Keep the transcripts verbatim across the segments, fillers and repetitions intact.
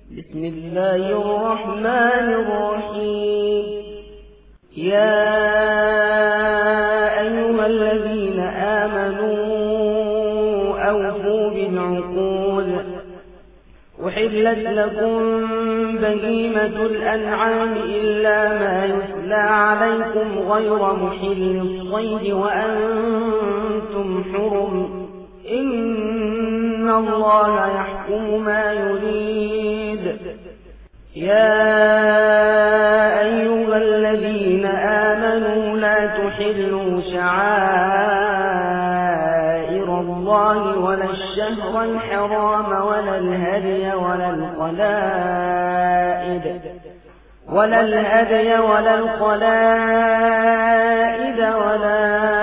بسم الله الرحمن الرحيم. يا أيها الذين آمنوا أوفوا بالعقود. أحلت لكم بهيمة الأنعام إلا ما يتلى عليكم غير محل الصيد وأنتم حرم. إن الله يحكم ما يريد. يا أيها الذين آمنوا لا تحلوا شعائر الله ولا الشهر الحرام ولا الهدي ولا القلائد ولا الهدي ولا القلائد ولا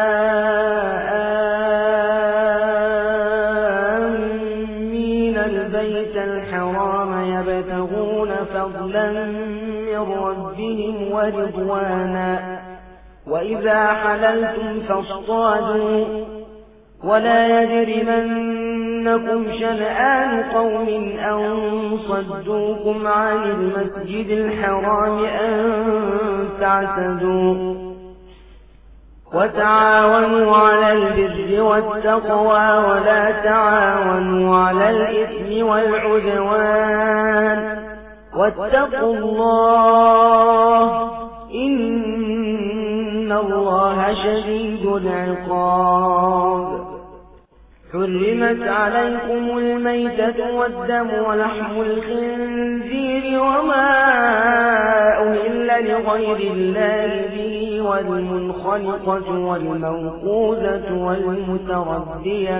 آمين البيت الحرام يبتغون فضلا من ربهم ورضوانا. وإذا حللتم فاصطادوا ولا يجرمنكم شنآن قوم أن صدوكم عن المسجد الحرام أن تعتدوا. وتعاونوا على البر والتقوى ولا تعاونوا على الإثم والعدوان واتقوا الله إن الله شديد العقاب. حرمت عليكم الميتة والدم ولحم الخنزير وما أهل لغير الله به والمنخنقة والموقوذة والمتردية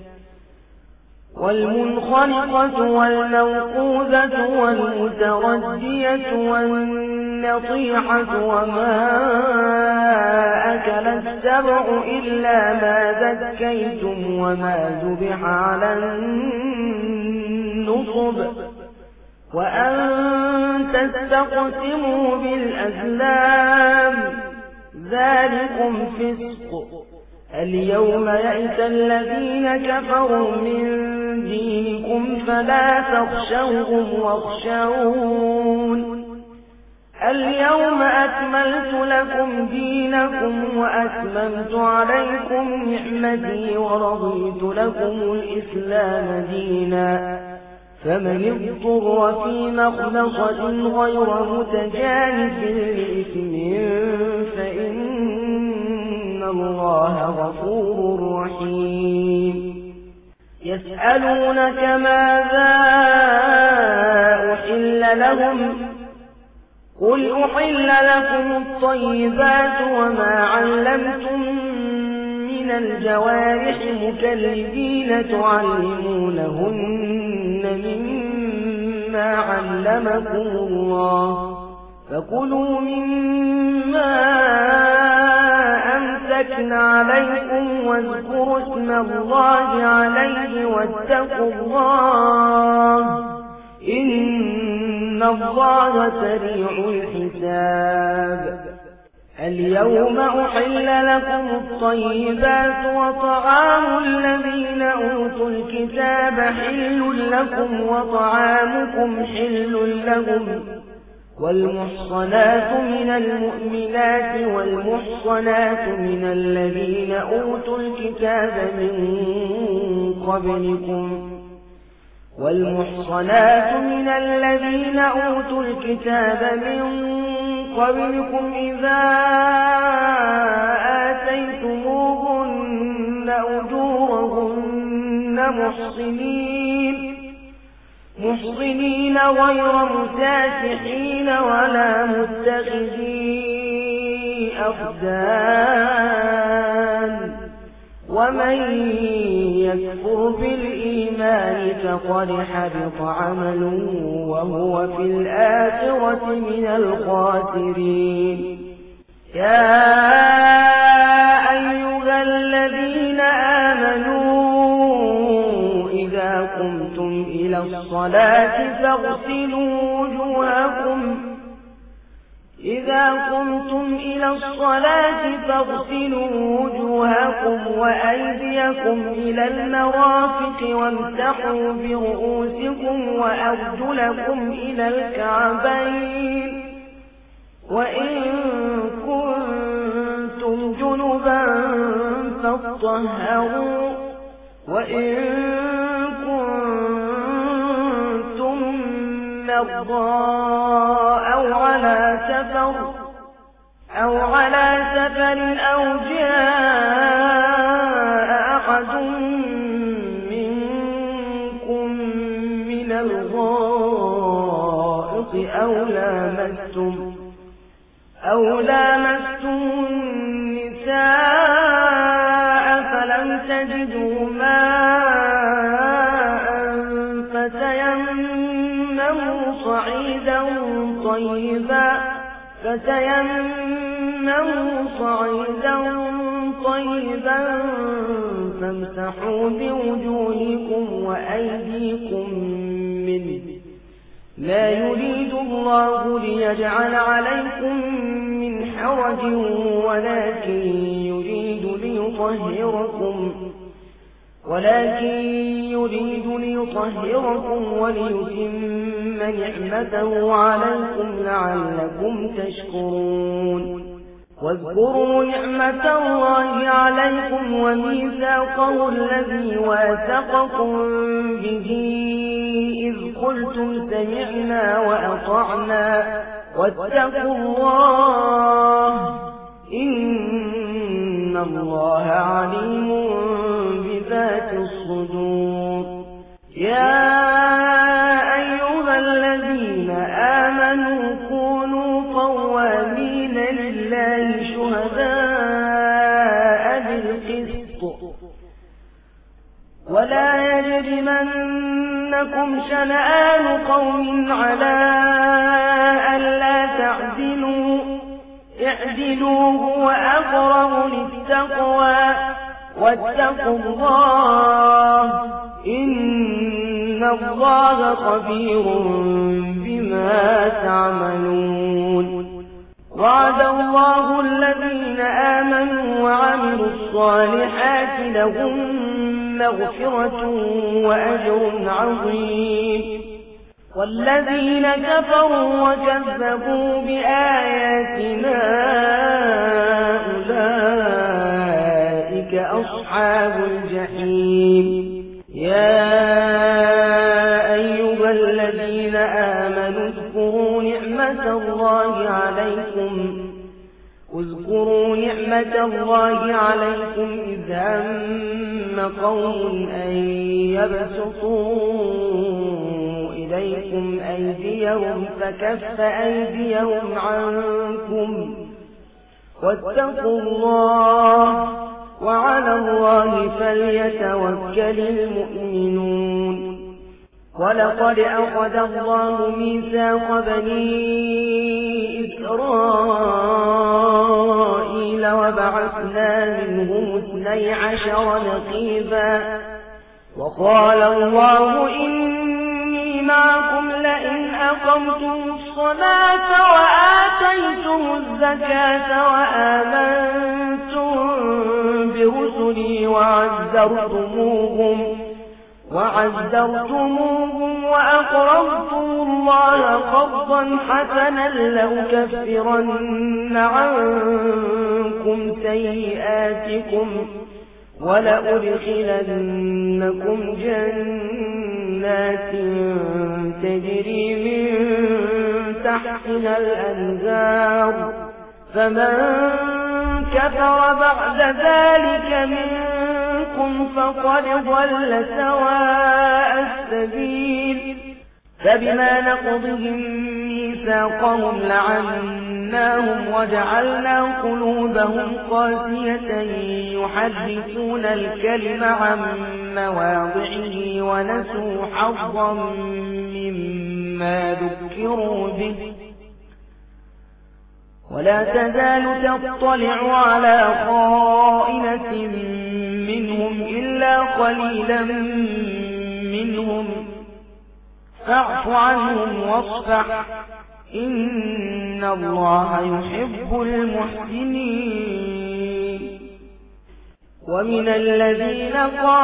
والمنخنقة والموقوذة والمتردية والنطيحة وما أكل السبع إلا ما ذكيتم وما ذبح على النصب وأن تستقسموا بالأزلام ذلكم فسق. اليوم يئس الذين كفروا من دينكم فلا تخشوهم واخشون. اليوم أكملت لكم دينكم وأتممت عليكم نعمتي ورضيت لكم الإسلام دينا. فمن اضطر في مخلصة غير متجانف لإثم فإن الله غفور رحيم. يسألونك ماذا أحل لهم قل أحل لكم الطيبات وما علمتم من الجوارح مكلبين تعلمونهن مما علمكم الله فكلوا مما أمسكن عليكم واذكروا اسم الله عليه واتقوا الله إن الله سريع الحساب. اليوم أحل لكم الطيبات وطعام الذين أوتوا الكتاب حل لكم وطعامكم حل لهم والمحصنات من المؤمنات والمحصنات من الذين أوتوا الكتاب من قبلكم والمحصنات من الذين أوتوا الكتاب من قبلكم إذا آتيتموهن أجورهن محصنين محصنين غير مسافحين ولا متخذي أخدان. ومن يكفر بالإيمان فقد حبط عمله وهو في الآخرة من الخاسرين. يا أيها الذين آمنوا إذا قمتم إلى الصلاة فاغسلوا وجوهكم إذا قمتم إلى الصلاة فاغسلوا وجوهكم وأيديكم إلى المرافق وامسحوا برؤوسكم وأرجلكم إلى الكعبين وإن كنتم جنبا فاطهروا وإن كنتم مرضى أو على سفر أو على سفر أو جاء أحد منكم من الغائط أو لامستم أو لامستم النساء فلم تجدوا ماء فتيمموا صعيدا طيبا فتيمموا صعيدا طيبا فامسحوا بوجوهكم وأيديكم منه لا يريد الله ليجعل عليكم من حرج ولكن يريد ليطهركم ولكن يريد ليطهركم وليتم نعمته عليكم لعلكم تشكرون واذكروا نعمة الله عليكم وميثاقه الذي واثقكم به إذ قلتم سمعنا وأطعنا واتقوا الله إن الله عليم بذات الصدور يا أيها الذين آمنوا كونوا قوامين لله شهداء بالقسط ولا يجرمنكم شنآن قوم على ألا تعدلوا اعدلوا هو أقرب للتقوى واتقوا الله إن الله خبير بما تعملون وعد الله الذين آمنوا وعملوا الصالحات لهم مغفرة وأجر عظيم والذين كفروا وكذبوا بآياتنا أولئك أصحاب الجحيم يا أيها الذين آمنوا اذكروا نعمة الله عليكم اذكروا نعمة الله عليكم إذ هم قوم أن يبسطوا إليكم أيديهم فكف أيديهم عنكم واتقوا الله وعلى الله فليتوكل المؤمنون ولقد أخذ الله ميثاق بني إسرائيل وبعثنا منهم اثني عشر نقيبا وقال الله إني معكم لئن أقمتم الصلاة وآتيتم الزكاة وآمنتم برسلي وعزرتموهم وعزرتموهم وأقرضتم الله قرضا حسنا لأكفرن عنكم سيئاتكم ولأدخلنكم جنات تجري من تحتها الأنهار فمن كفر بعد ذلك منكم فقد ضل سواء السبيل فبما نقضهم ميثاقهم لعناهم وجعلنا قلوبهم قاسية يحرفون الكلم عن مواضعه ونسوا حظا مما ذكروا به ولا تزال تطلع على خائنة منهم إلا قليلا منهم فاعف عنهم واصفح إن الله يحب المحسنين. ومن الذين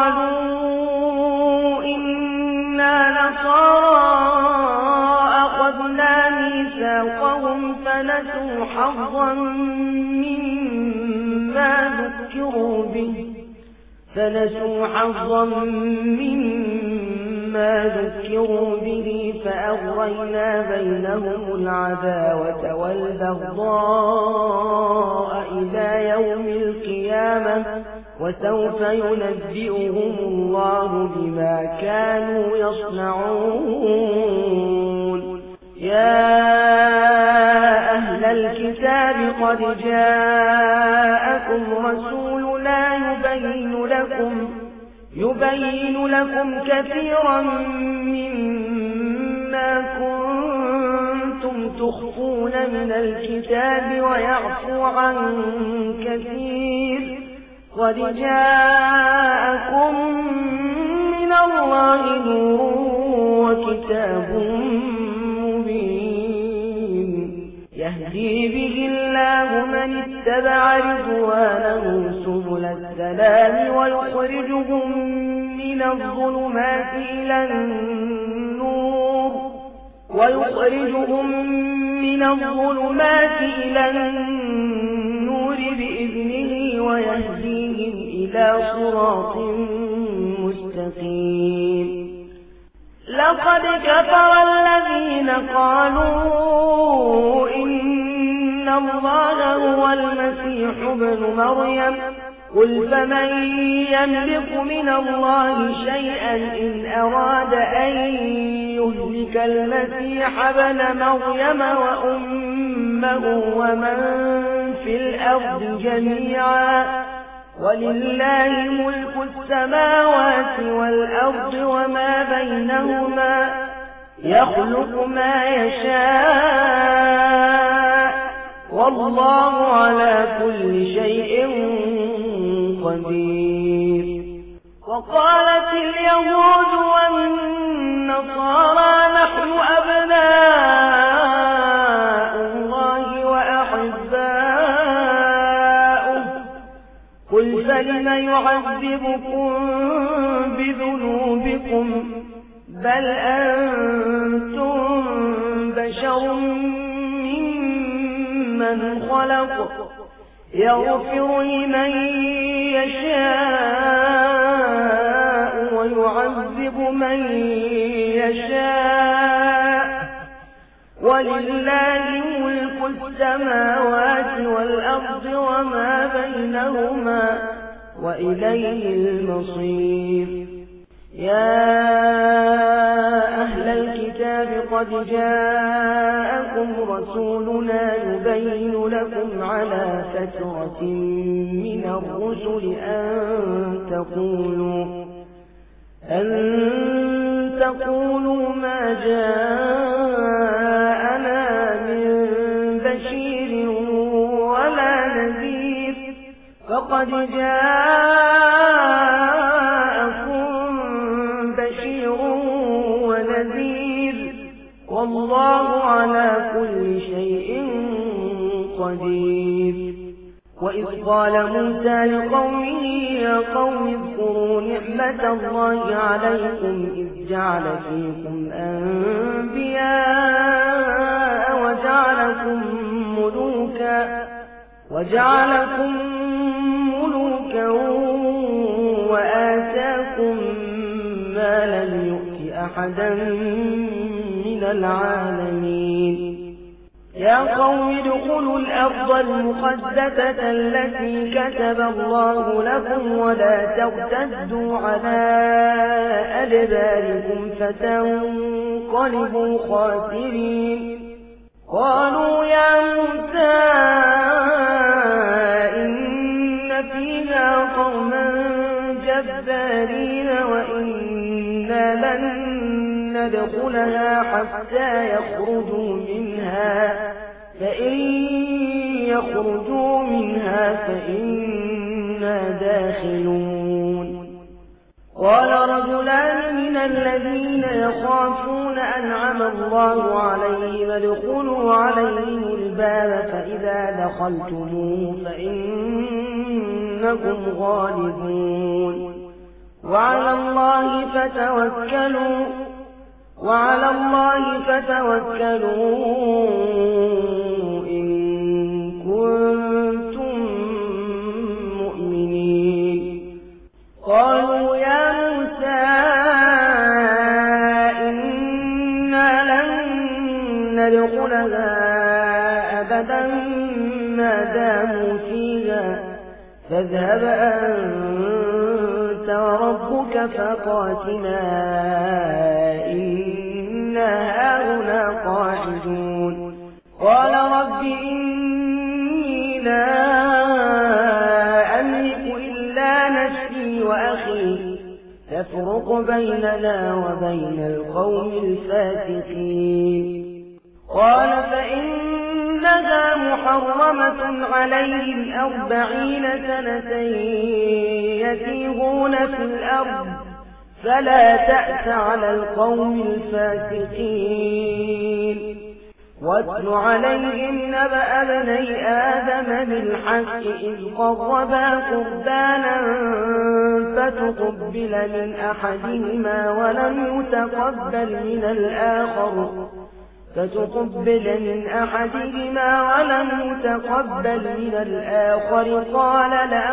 قالوا إنا نصارى أخذنا ميثاقهم فنسوا حظا مما ذكروا به فنسوا حظا مما ذكروا به فأغرينا بينهم العداوة والبغضاء إلى يوم القيامة وسوف ينبئهم الله بما كانوا يصنعون. يا أهل الكتاب قد جاءكم رسولنا يبين لكم يبين لكم كثيرا مما كنتم تخفون من الكتاب ويعفو عن كثير. قد جاءكم من الله نور وكتاب مبين يهدي به الله من اتبع رضوانه سبل السلام ويخرجهم من الظلمات إلى النور ويخرجهم من الظلمات إلى النور بإذنه ويهديهم إلى صراط مستقيم. لقد كفر الذين قالوا إن الله هو المسيح ابن مريم قل فمن يملك من الله شيئا إن أراد أن يهلك المسيح ابن مريم وأمه ومن في الأرض جميعا ولله ملك السماوات والأرض وما بينهما يخلق ما يشاء والله على كل شيء قدير. وقالت اليهود والنصارى نحن أبناء الله وأحباؤه قل فلم يعذبكم بذنوبكم بل أنتم بشر ممن خلق يغفر لمن يشاء ويعذب من يشاء ولله ملك السماوات والأرض وما بينهما وإليه المصير. يا أهل الكتاب قد جاءكم رسولنا يبين لكم على فترة من الرسل أن تقولوا أن تقولوا ما جاءنا من بشير ولا نذير فقد جاءكم بشير ونذير والله على كل شيء قدير. وإذ قال موسى لقومه يا قوم اذكروا نعمة الله عليكم إذ جعل فيكم أنبياء وجعلكم ملوكا وجعلكم ملوكا وآتاكم ما لم يؤت أحدا من العالمين. يا قوم ادخلوا الأرض المقدسة التي كتب الله لكم ولا ترتدوا على أدباركم فتنقلبوا خاسرين. قالوا يا موسى إن فيها قوما جبارين وإنا لن ندخلها حتى يخرجوا منها فإن يخرجوا منها فإنا داخلون. قال رجلان من الذين يخافون أنعم الله عليهم ادخلوا عليهم الباب فإذا دخلتموه فإنكم غالبون وعلى الله فتوكلوا وعلى الله فتوكلوا إن كنتم مؤمنين قالوا يا موسى إنا لن ندخلها أبدا ما داموا فيها فاذهب أنت وربك فقاتلا إنا هاهنا قاعدون قال رب إني لا أملك إلا نفسي وأخي تفرق بيننا وبين القوم الفاسقين قال فإنها محرمة عليهم أربعين سنة يتيهون في الأرض فلا تأس على القوم الفاسقين واتل عليهم نبأ ابني آدم بالحق إذ قربا قربانا فتقبل من أحدهما ولم يتقبل من الآخر فتقبل من أحدهما ولم يتقبل من الآخر قال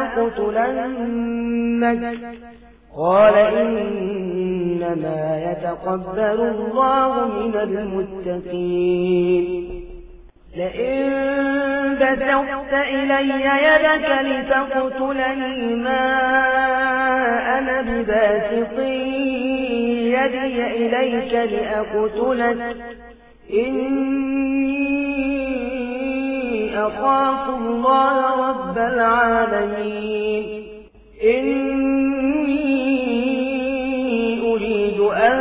لأقتلنك قال إنما يتقبل الله من المتقين لئن بسطت إلي يدك لتقتلني ما أنا بباسط يدي إليك لأقتلك إني أخاف الله رب العالمين إني أريد أن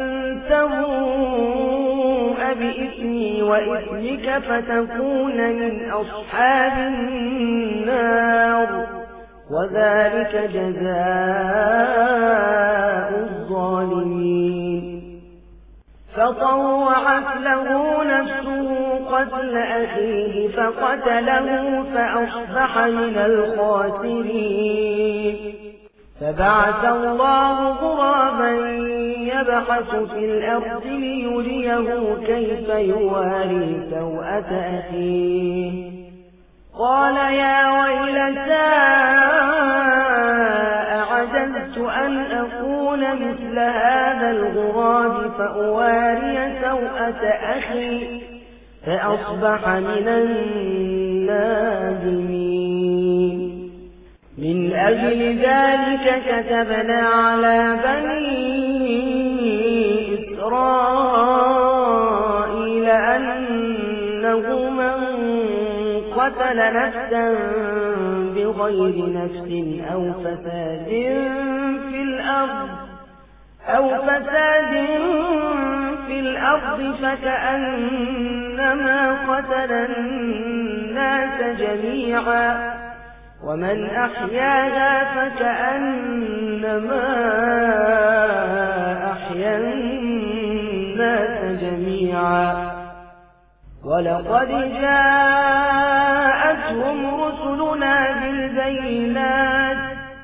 تبوء بإثمي وإثمك فتكون من أصحاب النار وذلك جزاء الظالمين فطوعت له نفسه قتل أخيه فقتله فأصبح من الخاسرين فبعث الله غرابا يبحث في الأرض ليريه كيف يواري سوءة أخيه قال يا ويلتى أعجزت أن أكون مثل هذا الغراب فأواري سوءة أخي فأصبح من النادمين من أجل ذلك كتبنا على بني إسرائيل أنه من قتل نفسا بغير نفس أو فساد في الأرض أو فساد في الأرض فكأنما قتل الناس جميعا ومن أحياها فكأنما أحيا الناس جميعا ولقد جاءتهم رسلنا بالبينات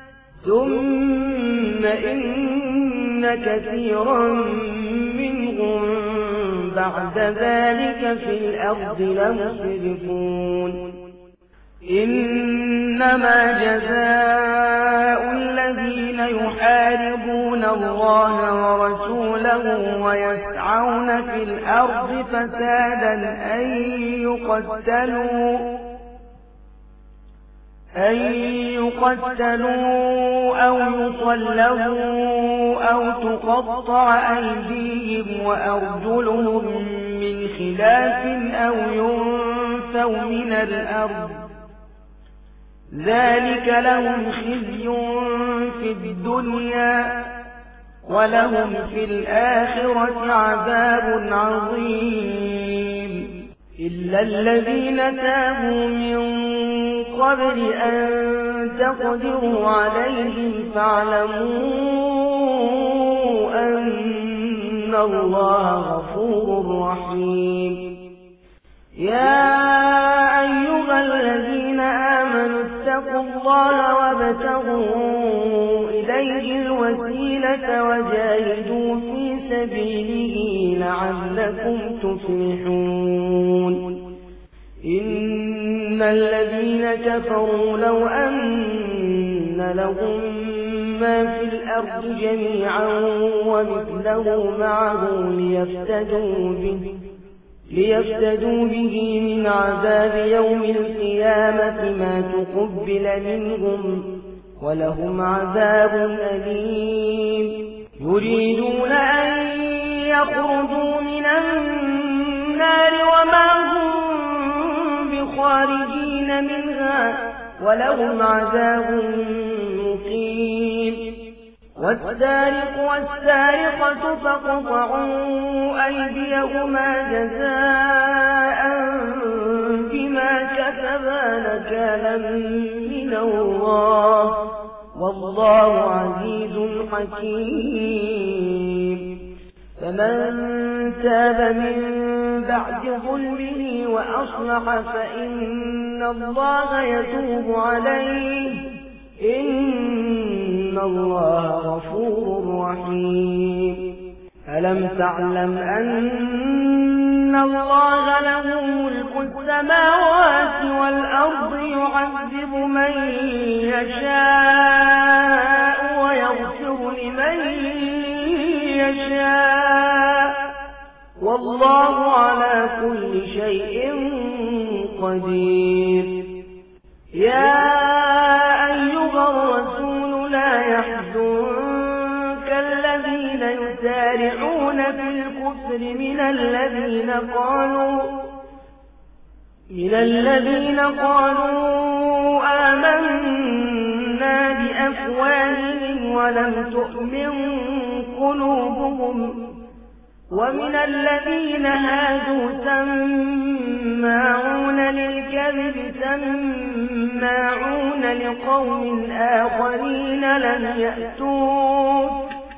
ثم إن كثيرا منهم بعد ذلك في الأرض لمسرفون إنما جزاء الذين يحاربون الله ورسوله ويسعون في الأرض فسادا أن يقتلوا أن يقتلوا أو يصلبوا أو تقطع أيديهم وأرجلهم من خلاف أو ينفوا من الأرض ذلك لهم خزي في الدنيا ولهم في الآخرة عذاب عظيم إلا الذين تابوا من قبل أن تقدروا عليهم فاعلموا أن الله غفور رحيم. يا أيها الذين آمنوا اتقوا الله وابتغوا إليه الوسيلة وجاهدوا في سبيله لعلكم تفلحون. إن الذين كفروا لو أن لهم ما في الأرض جميعا ومثله معه ليفتدوا به ليفتدوا به من عذاب يوم القيامة ما تقبل منهم ولهم عذاب أليم. يريدون أن يخرجوا من النار وما هم بخارجين منها ولهم عذاب مقيم. والسارق والسارقة فاقطعوا أيديهما جزاء بما كسبا نكالا من الله والله عزيز حكيم. فمن تاب من بعد ظلمه وأصلح فإن الله يتوب عليه إن الله غفور رحيم. ألم تعلم أن الله له ملك السماوات والأرض يعذب من يشاء ويغفر لمن يشاء والله على كل شيء قدير. يا أيها الرسول لا يحزنك الذين يسارعون في الكفر من الذين قالوا من الذين قالوا آمنا بأفواههم ولم تؤمن قلوبهم ومن الذين هادوا سماعون للكذب سماعون لقوم آخرين لم يأتوك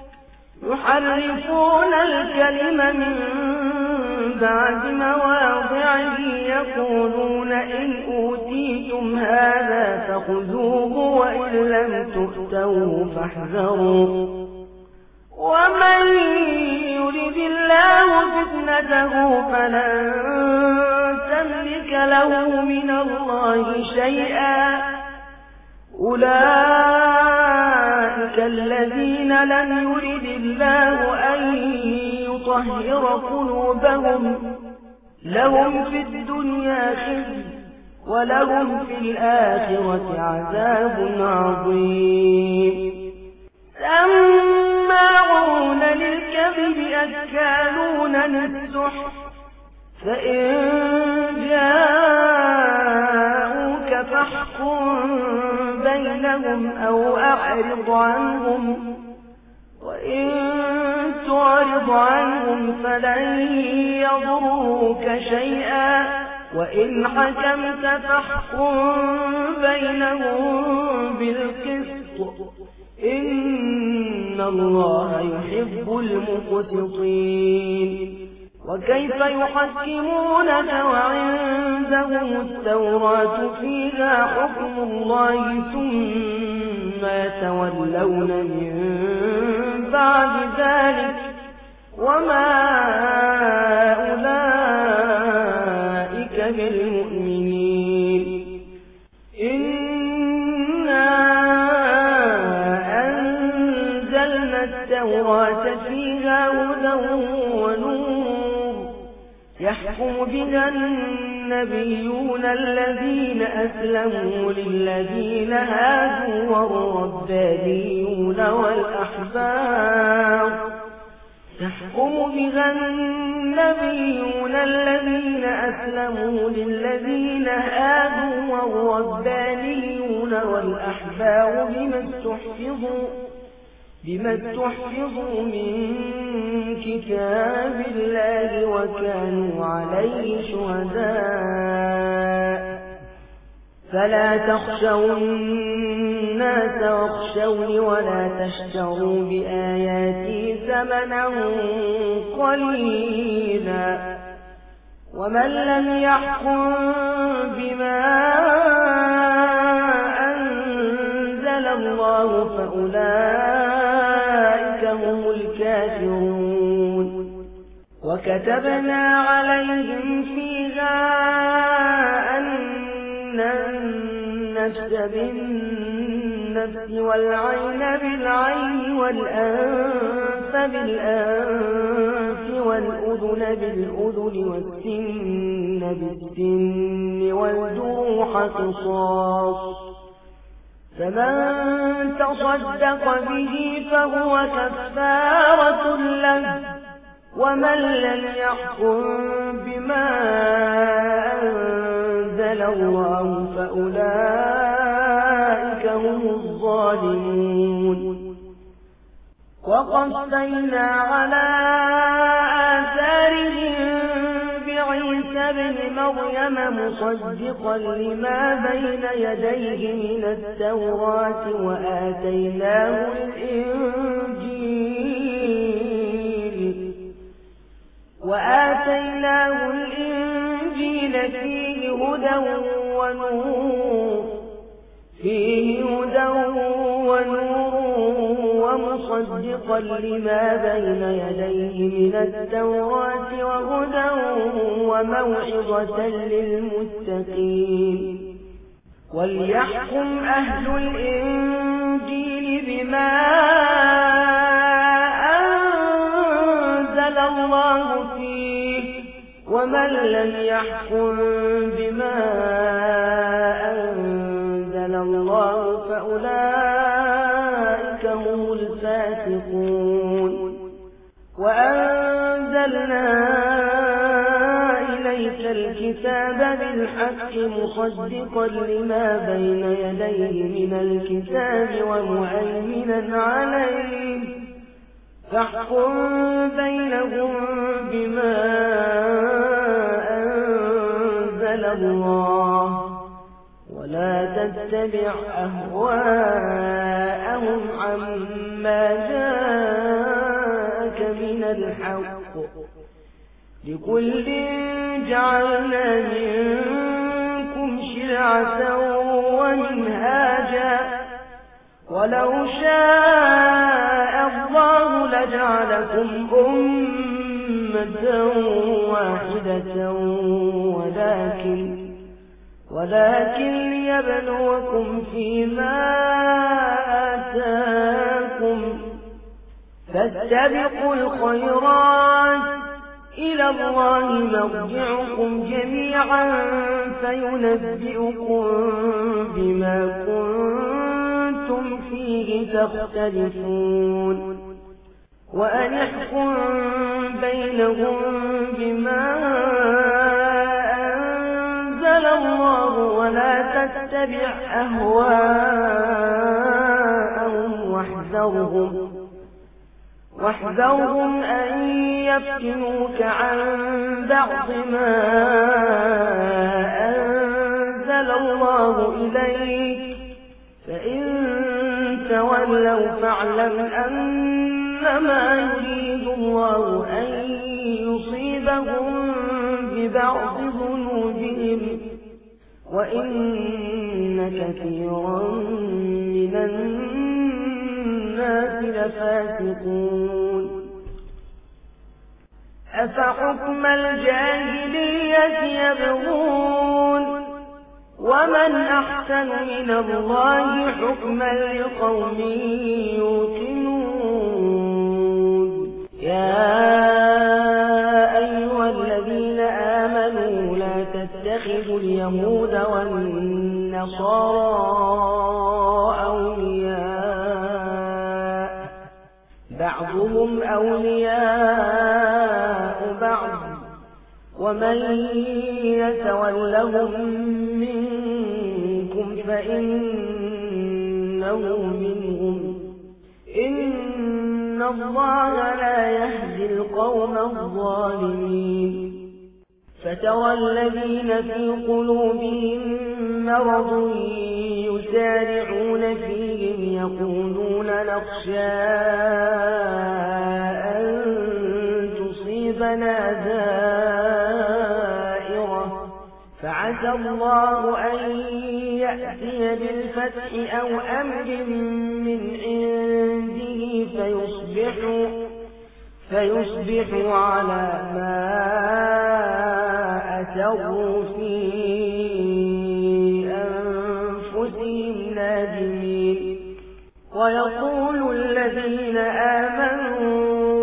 يحرفون الكلم من بعد مواضعه يقولون إن أوتيتم هذا فخذوه وإن لم تؤتوه فاحذروا ومن يرد الله فتنته فلن تملك له من الله شيئا. أولئك الذين لم يرد الله أن يطهر قلوبهم لهم في الدنيا خزي ولهم في الآخرة عذاب عظيم. سماعون للكذب أكالون للسحت فإن جاءوك فاحكم بينهم أو أعرض عنهم وإن تعرض عنهم فلن يضروك شيئا وإن حكمت فاحكم بينهم بالقسط إن الله يحب المقسطين. وكيف يحكمونك وعندهم التوراة فيها حكم الله ثم يتولون من بعد ذلك وما أولئك بالمؤمنين. إنا أنزلنا التوراة فيها هدى ونور يحكم بها النبيون الذين أسلموا للذين هادوا والربانيون والأحبار يحكم بها النبيون الذين أسلموا للذين هادوا والربانيون والأحبار بما استحفظوا بما استحفظوا من كتاب الله وكانوا عليه شهداء فلا تخشوا الناس واخشوني ولا تشتروا بآياتي ثمنا قليلا ومن لم يحكم بما أنزل الله فأولئك هم الكافرون وكتبنا عليهم فيها أن النفس بالنفس والعين بالعين والأنف بالأنف والأذن بالأذن والسن بالسن والجروح قصاص فمن تصدق به فهو كفارة له ومن لم يحكم بما أنزل الله فأولئك هم الظالمون وقفينا على آثارهم بعيسى بن مريم مصدقا لما بين يديه من التوراة وآتيناه الإنجيل وآتيناه الإنجيل فيه هدى ونور فيه هدى ونور ومصدقا لما بين يديه من التوراة وهدى وموعظة للمتقين وليحكم أهل الإنجيل بما أنزل الله فيه ومن لم يحكم بما أنزل الله فأولئك هم الفاسقون وأنزلنا إليك الكتاب بالحق مصدقا لما بين يديه من الكتاب ومؤمنا عليه فاحكم بينهم بما أنزل الله ولا تتبع أهواءهم عما جاءك من الحق لكل جعلنا منكم شرعة ومنهاجا ولو شاء الله لجعلكم أمة واحدة ولكن ولكن ليبلوكم فيما آتاكم فاستبقوا الخيرات إلى الله مرجعكم جميعا فينبئكم بما كنتم فيه تختلفون وأن يحكم بينهم بما أنزل الله ولا تتبع أهواءهم واحذرهم واحذرهم أن يفتنوك عن بعض ما أنزل الله إليك فإن تولوا فاعلم أنما يريد الله أن يصيبهم ببعض ذنوبهم وإن كثيرا من الناس لفاسقون أفحكم الجاهلية يبغون ومن أحسن من الله حكما لقوم يوقنون يا أيها الذين آمنوا لا تتخذوا اليهود والنصارى أولياء بعضهم أولياء بعض ومن يتولهم منكم فإنه منهم إن الله لا يهدي القوم الظالمين فترى الذين في قلوبهم مرض يسارعون فيهم يقولون نخشى أن تصيبنا دائرة فعسى الله أن يأتي بالفتح أو أمر من عنده فيصبحوا, فيصبحوا على ما أسروا في أنفسهم نادمين ويقول الذين آمنوا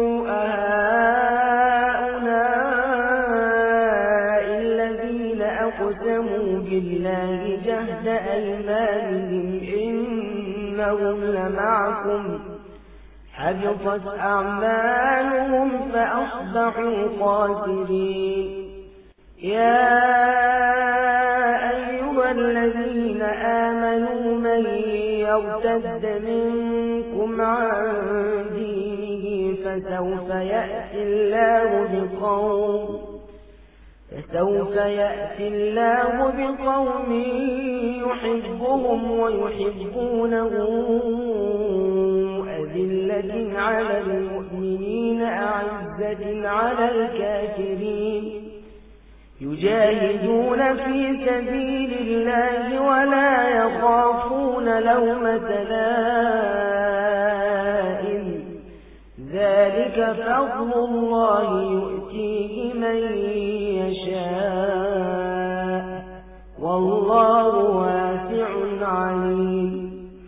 أهؤلاء الذين أقسموا بالله جهد أيمانهم إنهم لمعكم حبطت أعمالهم فأصبحوا خاسرين يا أيها الذين آمنوا من يرتد منكم عن دينه فسوف يأتي الله بقوم فسوف يأتي الله بقوم يحبهم ويحبونه أذلة على المؤمنين أعزة على الكافرين يجاهدون في سبيل الله ولا يخافون لومة لائم ذلك فضل الله يؤتيه من يشاء والله واسع عليم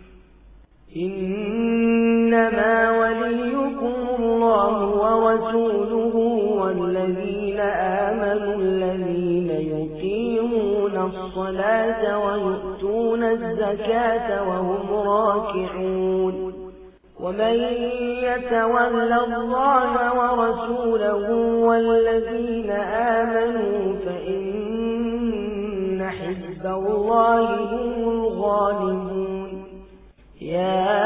إنما وليكم الله ورسوله والذين آمنوا الذين يقيمون الصلاة ويؤتون الزكاة وهم راكعون ومن يتول الله ورسوله والذين آمنوا فإن حزب الله هم الغالبون يا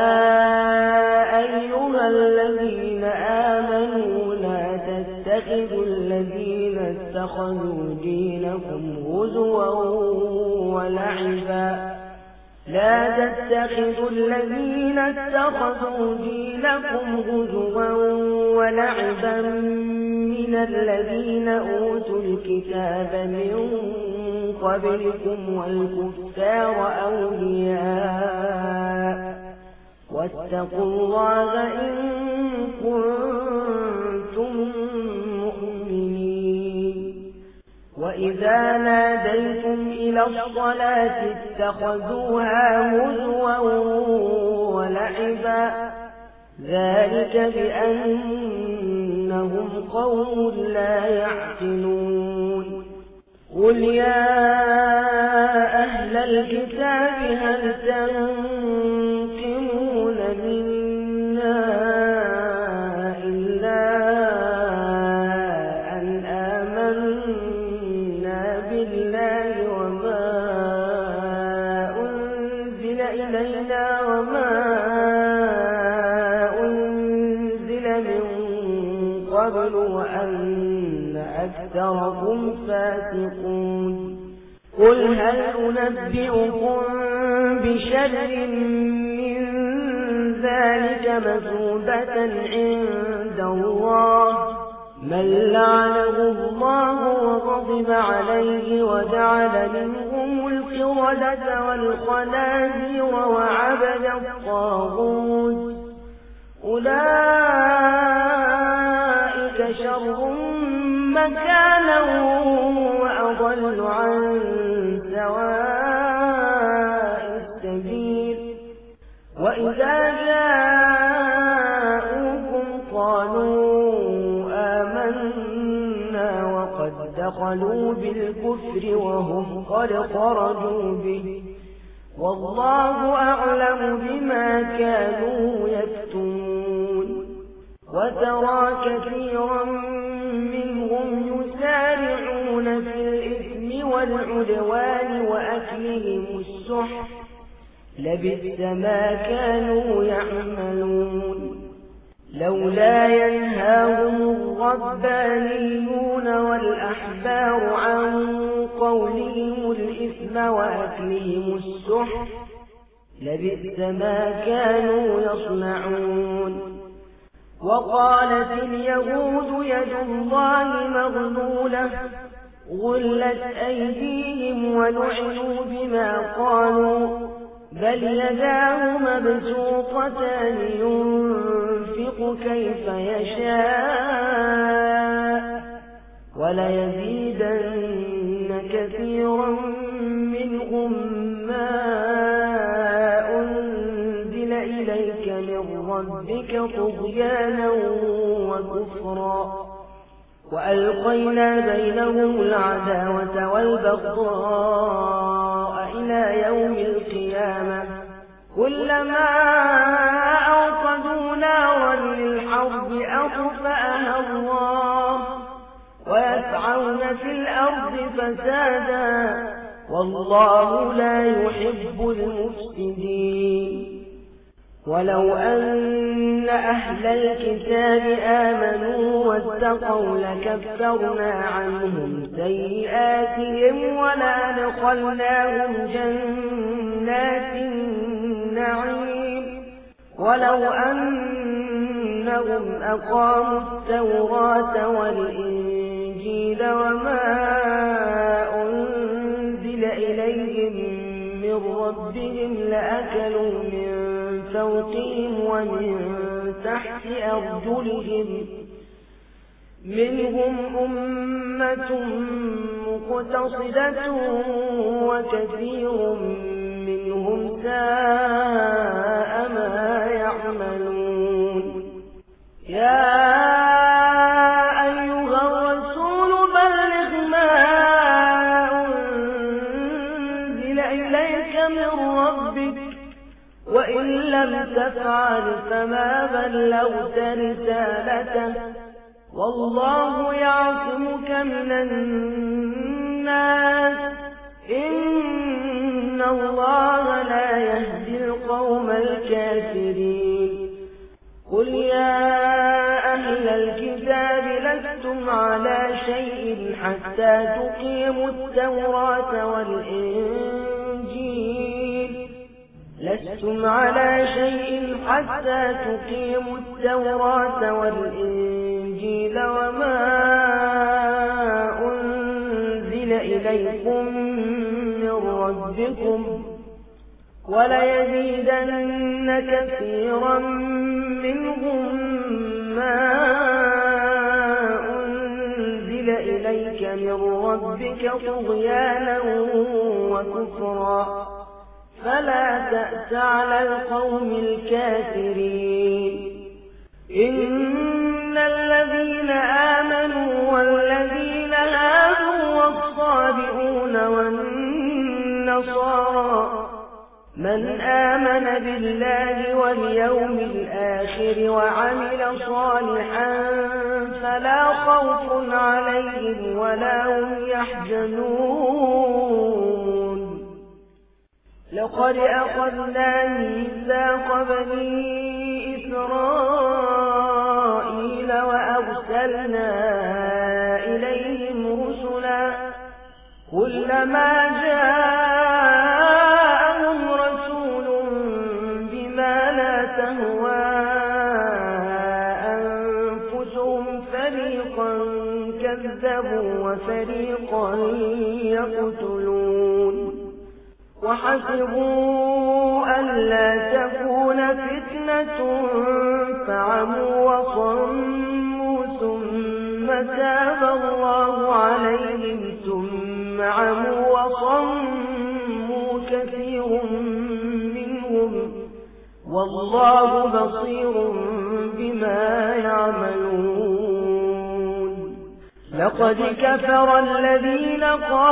أيها الذين آمنوا لا تتخذوا الذين اتخذوا دينكم هزوا ولعبا لا تتخذوا الذين اتخذوا دينكم هزوا ولعبا من الذين أوتوا الكتاب من قبلكم والكفار أولياء واتقوا الله إن كنتم مؤمنين وإذا ناديتم إلى الصلاة اتخذوها هزوا ولعبا ذلك بأنهم قوم لا يعقلون قل يا أهل الكتاب هل تنقمون منا إلا أن آمنا بالله وما أنزل إلينا وما أنزل من قبل وأن أكثركم فاسقون قل هل أنبئكم بشر من ذلك مثوبة عند الله من لعنه الله وغضب عليه وجعل منهم القردة والخنازير وعبد الطاغوت أولئك شر مكانا وأضل عن سواء السبيل وإذا جاءوكم قالوا آمنا وقد دخلوا بالكفر وهم قد خرجوا به والله أعلم بما كانوا يكتمون وترى كثيرا منهم يسارعون في الإثم والعدوان وأكلهم السحت لبئس ما كانوا يعملون لولا ينهاهم الربانيون والأحبار عن قولهم الإثم وأكلهم السحت لبئس ما كانوا يصنعون. وقالت اليهود يد الله مغلولة غلت أيديهم ولعنوا بما قالوا بل يداه مبسوطتان ينفق كيف يشاء وليزيدن كثيرا منهم ما أنزل إليك من ربك طغيانا وكفرا وألقينا بينهم العداوة والبغضاء إلى يوم القيامة كلما أوقدوا نارا للحرب أطفأها الله ويسعون في الأرض فسادا والله لا يحب المفسدين. ولو أن أهل الكتاب آمنوا واتقوا لكفرنا عنهم سيئاتهم ولأدخلناهم جنات النعيم ولو أنهم أقاموا التوراة والإنجيل وما أنزل إليهم من ربهم لأكلوا من فوقهم ومن تحت أرجلهم منهم أمة مقتصدة وكثير منهم ساء ما يعملون. يا أيها الرسول بلغ ما أنزل إليك من ربك وإن لم تفعل فما بلغت رسالته والله يعصمك من الناس إن الله لا يهدي القوم الكافرين. قل يا أهل الكتاب لستم على شيء حتى تقيموا التوراة والإنجيل لستم على شيء حتى تقيموا التوراة والإنجيل وما أنزل إليكم من ربكم وليزيدن كثيرا منهم ما أنزل إليك من ربك طغيانا وكفرا فلا تأس على القوم الكافرين. إن الذين آمنوا والذين هادوا والصابئون والنصارى من آمن بالله واليوم الآخر وعمل صالحا فلا خوف عليهم ولا هم يحزنون. لقد أخذنا ميثاق بني إسرائيل وأرسلنا إليهم رسلا كلما جاءهم رسول بما لا تهوى أنفسهم فريقا كذبوا وفريقا يقتلون وحسبوا ألا تكون فتنة فعموا وصموا ثم تاب الله عليهم ثم عموا وصموا كثير منهم والله بصير بما يعملون. لقد كفر الذين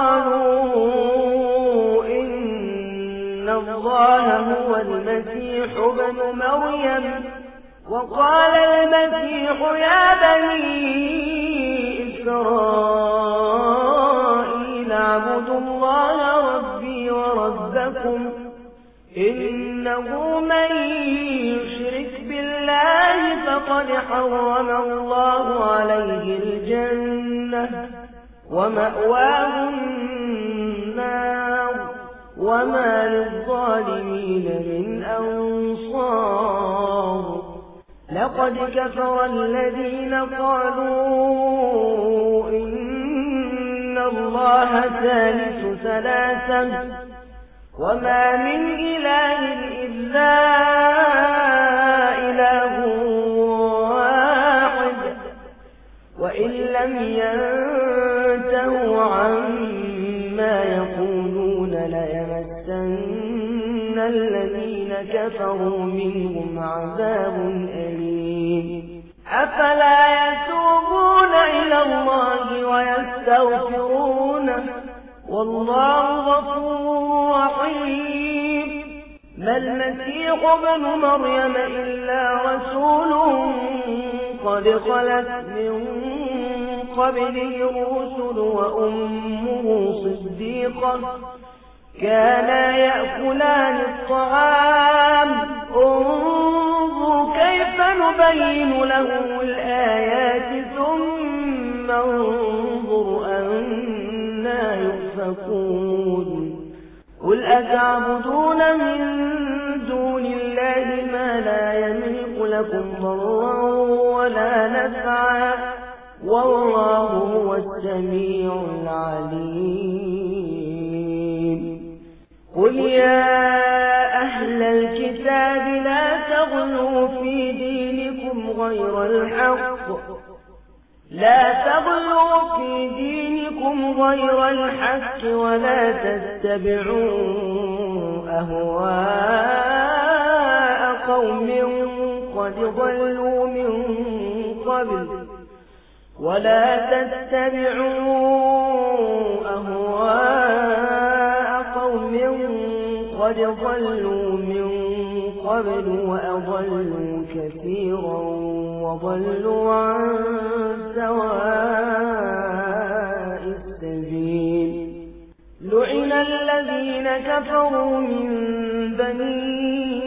قالوا إن الله هو المسيح ابن مريم وقال المسيح يا بني إسرائيل اعبدوا الله ربي وربكم إنه من يشرك بالله فقد حرم الله عليه الجنة ومأواه النار وما للظالمين من أنصار لقد كفر الذين قالوا إن الله ثالث ثلاثة وما من إله إلا إله واحد وإن لم ينتهوا عما يقولون ليمسن الذين كفروا منهم عذاب أليم أفلا يتوبون إلى الله ويستغفرونه والله غفور رحيم ما المسيح ابن مريم إلا رسول قد خلت من قبله الرسل وأمه صديقة كانا يأكلان الطعام انظر كيف نبين لهم الآيات ثم انظر أنا يؤفكون قل أتعبدون من دون الله ما لا يملك لكم ضرا ولا نفعا والله هو السميع العليم قل يا أهل الكتاب لا تغلوا في دينكم غير الحق لا تغلوا في دينكم غير الحق ولا تتبعوا أهواء قوم قد ضلوا من قبل ولا تتبعوا أهواء قوم قد ضلوا من قبل وأضلوا كثيرا وضلوا عن سواء السبيل لعن الذين كفروا من بني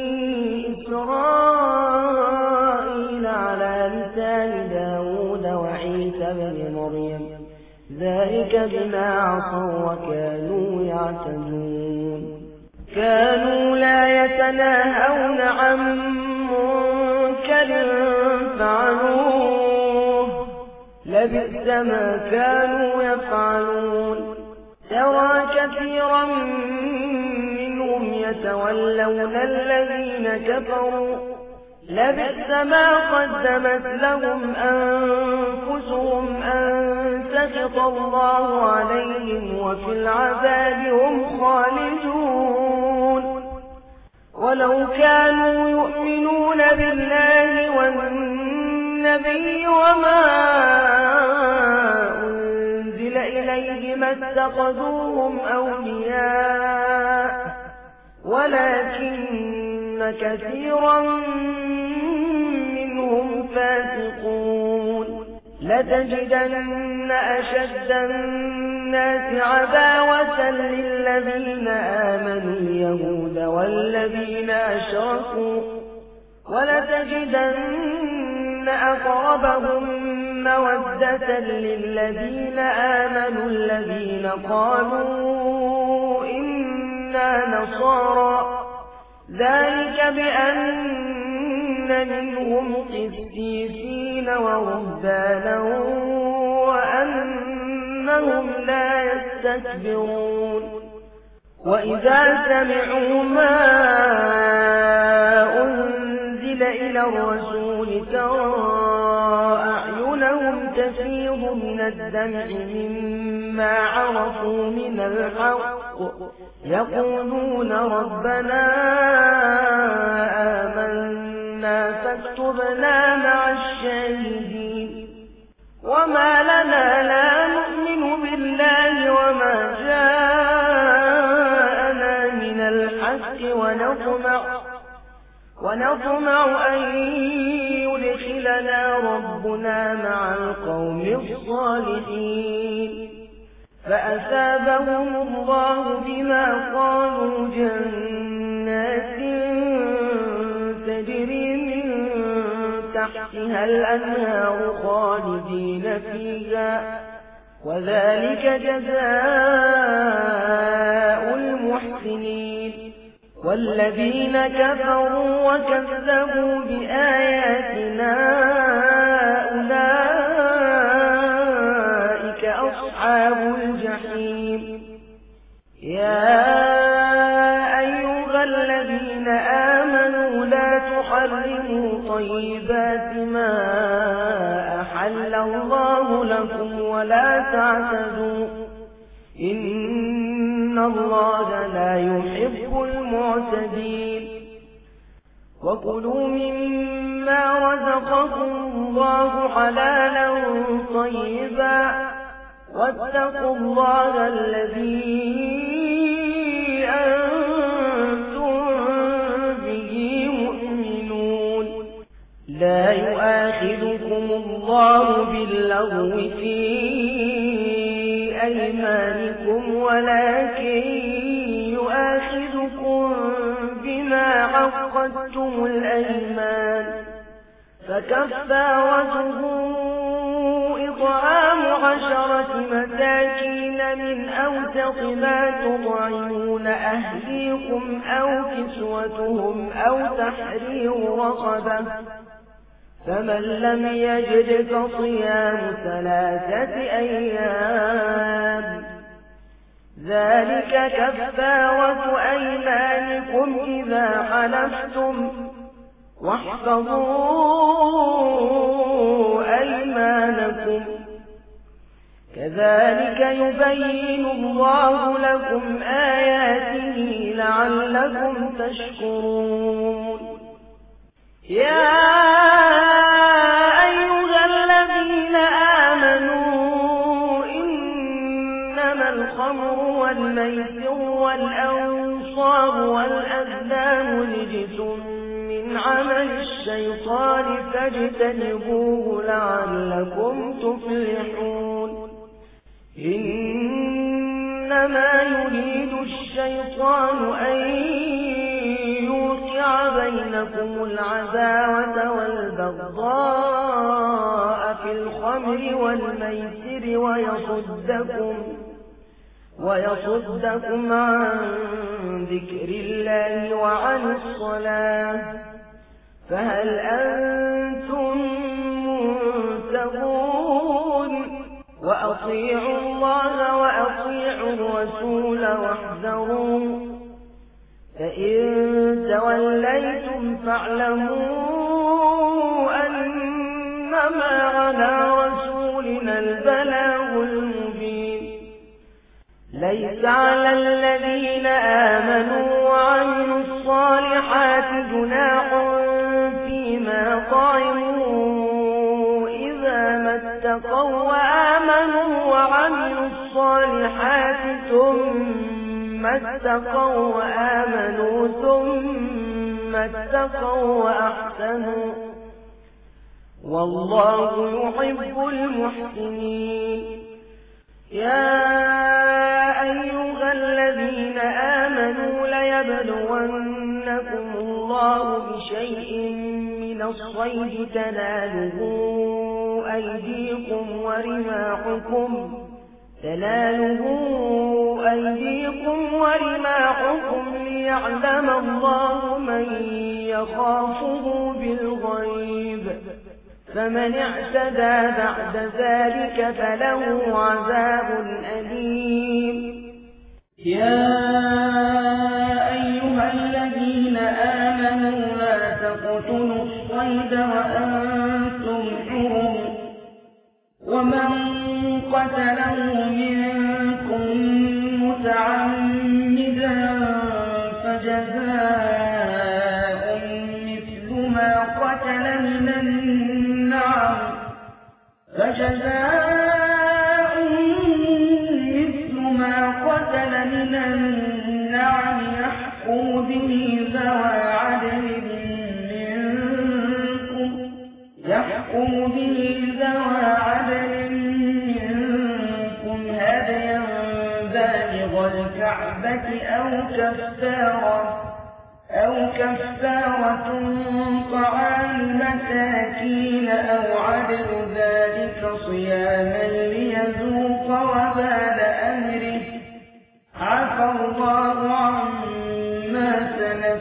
إسرائيل على لسان داود وعيسى بن مريم ذلك بما عصوا وكانوا يعتدون كانوا لا يتناهون عن منكر فعلوه لبئس ما كانوا يفعلون ترى كثيرا منهم يتولون الذين كفروا لبئس ما قدمت لهم أنفسهم أن سخط الله عليهم وفي العذاب هم خالدون ولو كانوا يؤمنون بالله والنبي وما أنزل إليه ما اتخذوهم أولياء ولكن كثيرا منهم فاسقون لتجدن أشد الناس عداوة للذين آمنوا اليهود والذين أشركوا ولتجدن أقربهم مودة للذين آمنوا الذين قالوا إنا نصارى ذلك بأن منهم قسيسين ورهبانا وأنهم لا يستكبرون وإذا سمعوا ما أنزل إلى الرسول ترى أعينهم تفيض من الدمع مما عرفوا من الحق يقولون ربنا آمنا فاكتبنا مع الشاهدين وما لنا لا نؤمن بالله وما جاءنا من الحق ونطمع ونطمع أن يدخلنا ربنا مع القوم الصالحين فأثابهم الله بما قالوا جنات تجري من تحتها الأنهار خالدين فيها وذلك جزاء المحسنين والذين كفروا وكذبوا بآياتنا أولئك أصحاب الجحيم يا أيها الذين آمنوا لا تحرموا طيبات ما أحل الله لكم ولا تعتدوا إن الله لا يحب المعتدين وكلوا مما رزقكم الله حلالا طيبا واتقوا الله الذي أنتم به مؤمنون لا يؤاخذكم الله باللغو في أيمانكم ولكن يؤاخذكم بما عقدتم الأيمان فكفارته إطعام عشرة مساكين من أوسط ما تطعمون أهليكم أو كسوتهم أو تحرير رقبة فمن لم يجد فصيام ثلاثة أيام ذلك كفارة أيمانكم إذا حلفتم واحفظوا أيمانكم كذلك يبين الله لكم آياته لعلكم تشكرون يا أيها الذين آمنوا إنما الخمر والميسر والأنصاب والأزلام رجس من عمل الشيطان فاجتنبوه لعلكم تفلحون إنما يريد الشيطان أن يوقع بينكم العداوة والبغضاء في الخمر والميسر ويصدكم ويصدكم عن ذكر الله وعن الصلاة فهل أنتم منتهون وأطيعوا الله وأطيعوا الرسول واحذروا فإن توليتم فاعلموا أنما على رسولنا البلاغ المبين ليس على الذين آمنوا وعملوا الصالحات جناح فيما طعموا إذا ما اتقوا وآمنوا وعملوا الصالحات ثم اتقوا وآمنوا ثم اتقوا وأحسنوا والله يحب المحسنين يا أيها الذين آمنوا ليبلونكم الله بشيء من الصيد تناله أيديكم ورماحكم تناله أيديكم ورماحكم ليعلم الله من يخافه بالغيب فمن اعتدى بعد ذلك فله عذاب أليم يا أيها الذين آمنوا لا تقتلوا الصيد وأنتم حرم ومن قتله منكم متعمدا فجزاء مثل ما قتل من النعم فجزاء مثل ما قتل من النعم يحكم به ذوى عدل منكم يحكم به ذوى عدل منكم هديا بالغ الكعبة أو كفارة أو كفارة طعام مساكين أو عدل ذلك صياما ليذوق وبال أمره عفى الله عما سلف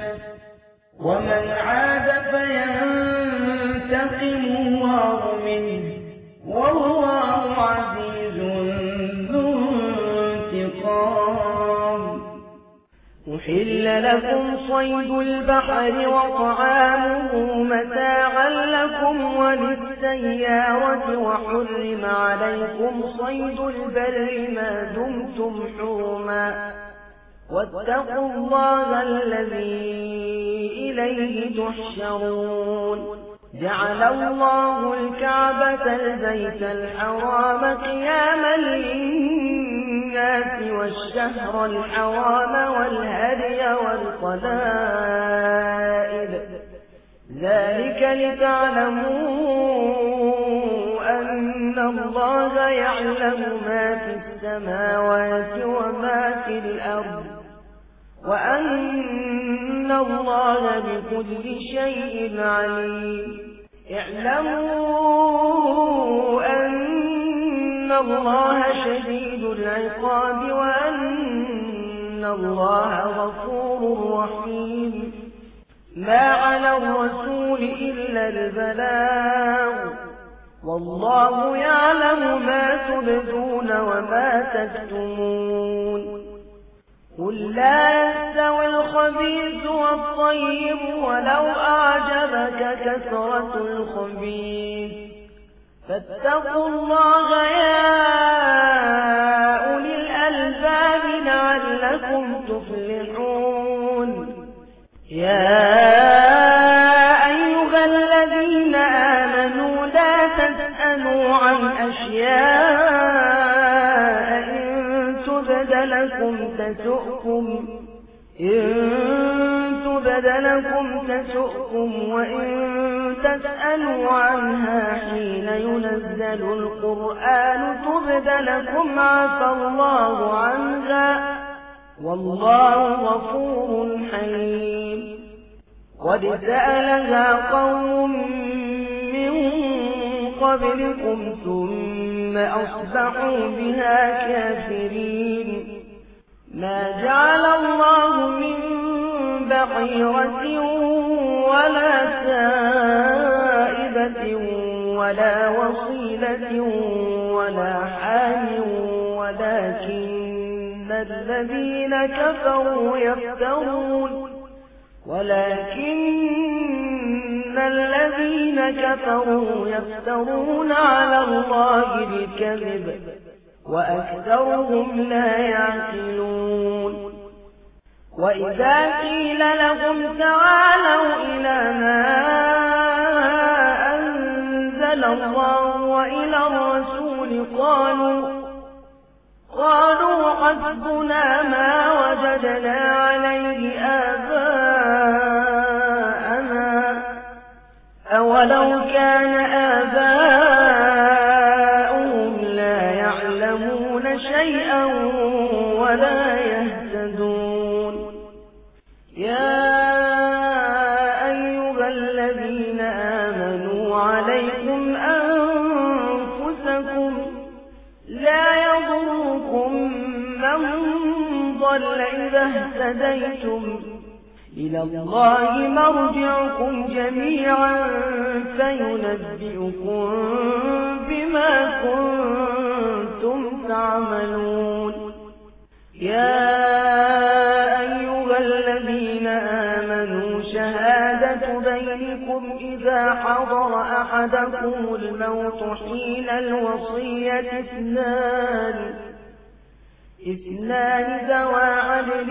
الحرام أحل لكم صيد البحر وطعامه متاعا لكم وللسيارة وحرم عليكم صيد البر ما دمتم حرما واتقوا الله الذي إليه تحشرون جعل الله الكعبة البيت الحرام قياما للناس والشهر الحرام والهدي والقلائد ذلك لتعلموا أن الله يعلم ما في السماوات وما في الأرض وأن الله بكل شيء عليم اعلموا أن الله شديد العقاب وأن الله غفور رحيم ما على الرسول إلا البلاغ والله يعلم ما تبدون وما تكتمون قل لا يستوي الخبيث والطيب ولو أعجبك كثرة الخبيث فاتقوا الله يا أولي الألباب لعلكم تفلحون يا أيها الذين آمنوا لا تسألوا عن أشياء إن تبد لكم تسؤكم إن تبد لكم تسؤكم وإن تسألوا عنها حين ينزل القرآن تبد لكم عفى الله عنها والله غفور حليم قد سألها قوم من قبلكم ثم أصبحوا بها كافرين ما جعل الله من بحيرة ولا سائبة ولا وصيلة ولا حام ولكن الذين كفروا يفترون ولكن الذين كفروا يفترون على الله الكذب وأكثرهم لا يعقلون وإذا قيل لهم تعالوا إلى ما أنزل الله وإلى الرسول قالوا قالوا حسبنا ما وجدنا عليه آباءنا أولو كان آباؤهم لا يعلمون شيئا ولا يهتدون يا أيها الذين آمنوا عليكم أنفسكم لا يضركم من ضل إذا اهتديتم إلى الله مرجعكم جميعا فينبئكم بما كنتم تعملون يا أيها الذين آمنوا شهادة بينكم إذا حضر أحدكم الموت حين الوصية اثنان اثنان ذوى عدل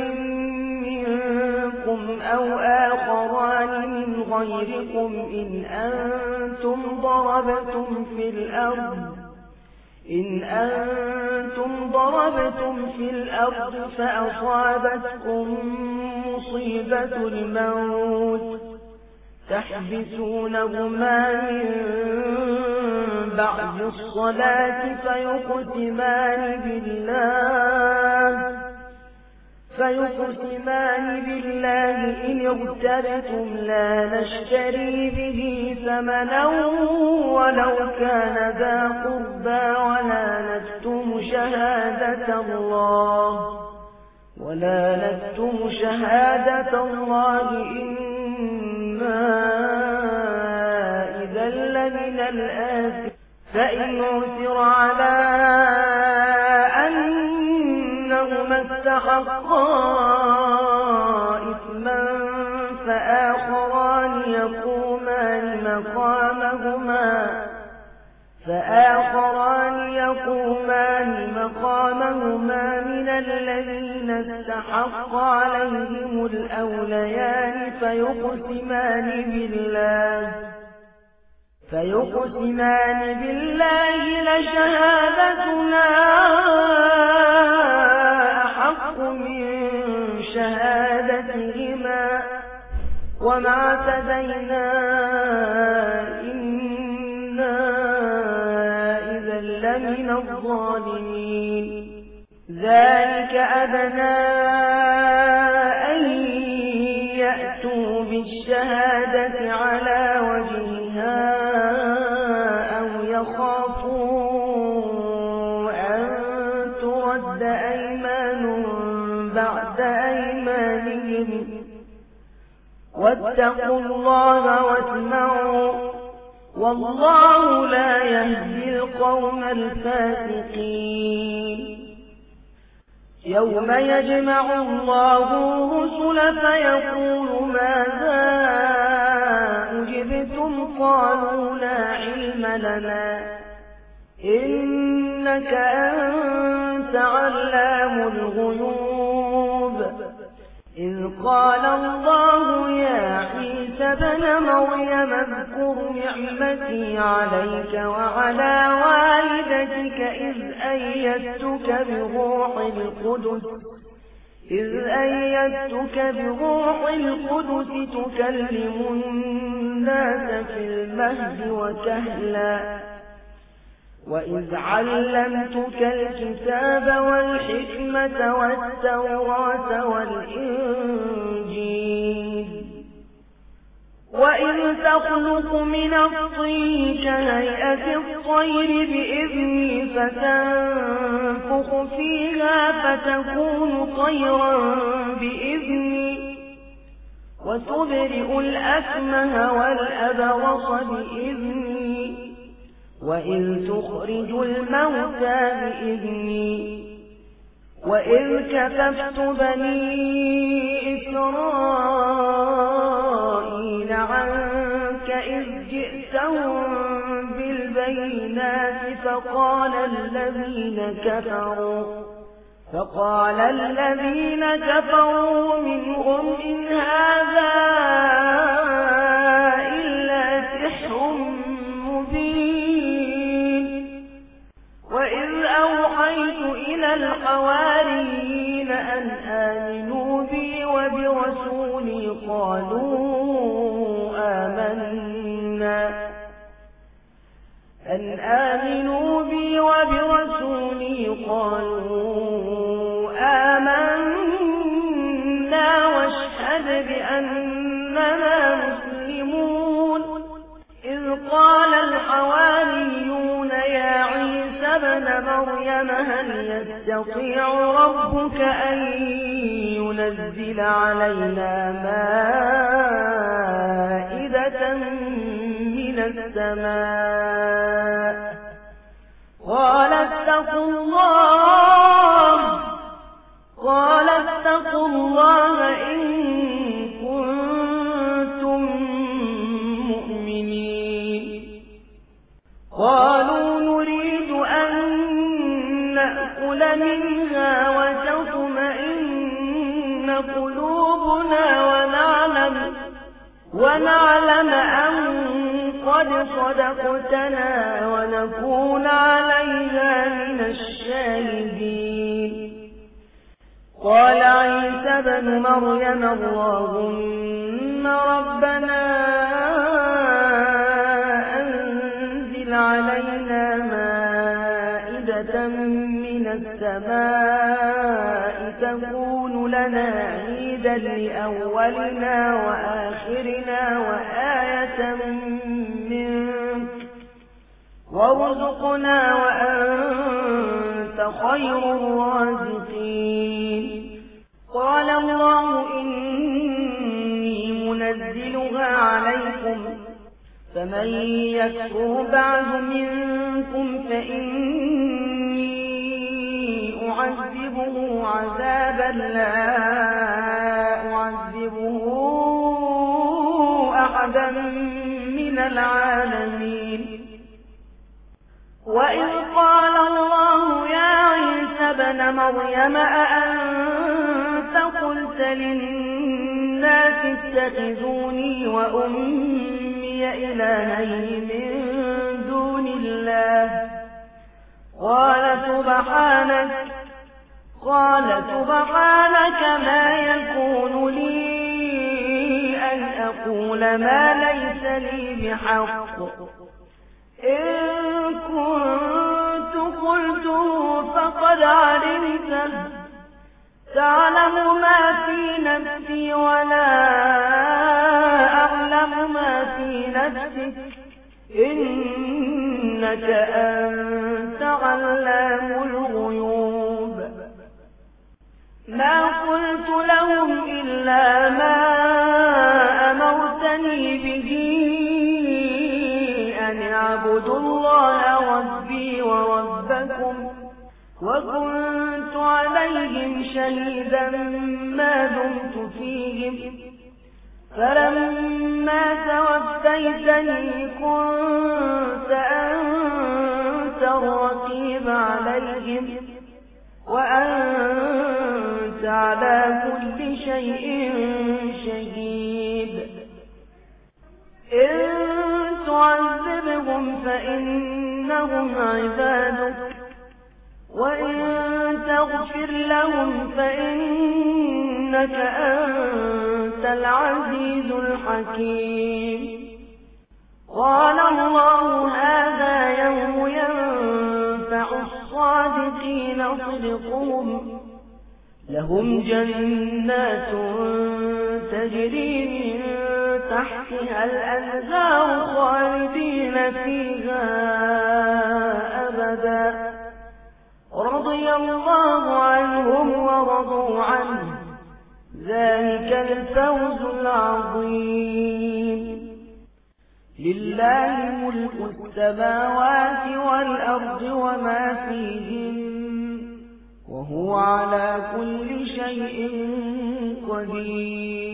منكم أو آخران من غيركم إن أنتم ضربتم في الأرض إن أنتم ضربتم في الأرض فأصابتكم مصيبة الموت تحبسونهما من بعد الصلاة فيقسمان بالله فيقسمان بالله إن ارتبتم لا نشتري به ثمنا ولو كان ذا قربى ولا نكتم شهادة الله ولا نكتم شهادة الله إنا إذا لمن الآثمين فإن عثر على بينهما استحقا إثما فآخران يقومان مقامهما فآخران يقومان مقامهما من الذين استحق عليهم الأوليان فيقسمان بالله فيقسمان بالله لشهادتنا أحق من شهادتهما وما اعتدينا إنا إذا لمن الظالمين ذلك أدنى أن يأتوا بالشهادة على وجهها أو يخافوا أن ترد أيمان بعد أيمانهم واتقوا الله واسمعوا والله لا يهدي القوم الفاسقين يوم يجمع الله الرسل فيقول ماذا أجبتم قالوا لا علم لنا إنك أنت علام الغيوب إذ قال الله يا عيسى ابن مريم اذكر نعمتي عليك وعلى والدتك إذ أيدتك بروح القدس إذ أيدتك بروح القدس تكلم الناس في المهد وكهلا وإذ علمتك الكتاب والحكمة والتوراة والإنجيل وإذ تخلق من الطين كهيئة الطير بإذني فتنفخ فيها فتكون طيرا بإذني وتبرئ الأكمه والأبرص بإذني وإذ تخرج الموتى بإذني وإذ كففت بني إسرائيل عنك إذ جئتهم بالبينات فقال الذين كفروا فقال الذين كفروا منهم إن هذا إلا سحر وإذ أوحيت إلى الحواريين أن آمنوا بي وبرسولي قالوا آمنا أن آمنوا بي وبرسولي قالوا آمنا واشهد بأننا مسلمون إذ قال الحواريون يا عيسى ابن مريم هل يستطيع ربك أن ينزل علينا مائدة من السماء قال اتقوا الله قال اتقوا الله إن كنتم مؤمنين قالوا نريد أن نأكل منها وتطمئن قلوبنا ونعلم ونعلم أن قد صدقتنا ونكون عليها من الشاهدين قال عيسى ابن مريم اللهم ربنا أنزل علينا مائدة من السماء تكون لنا عيدا لأولنا وآخرنا وآية منك وارزقنا وأنت خير الرازقين قال الله إني منزلها عليكم فمن يكفر بعد منكم فإني أعذبه أعذبه عذابا لا أعذبه أحدا من العالمين وإذ قال الله يا عيسى ابن مريم أأنت قلت للناس اتخذوني وأمي إلهين من دون الله قال سبحانك قال سبحانك ما يكون لي أن أقول ما ليس لي بحق إن كنت قلته فقد علمته تعلم ما في نفسي ولا أعلم ما في نفسك إنك أنت علام الغيوب ما قلت لهم إلا ما أمرتني به أن اعبدوا الله ربي وربكم وكنت عليهم شهيدا ما دمت فيهم فلما توفيتني كنت أنت الرقيب عليهم وأنت على كل شيء شهيد إن تعذبهم فإنهم عبادك وإن تغفر لهم فإنك أنت العزيز الحكيم قال الله هذا يوم ينفع الصادقين صدقهم لهم جنات تجري من تحتها الأنهار خالدين فيها أبدا رضي الله عنهم ورضوا عنه ذلك الفوز العظيم لله ملك السماوات والأرض وما فيهن وهو على كل شيء قدير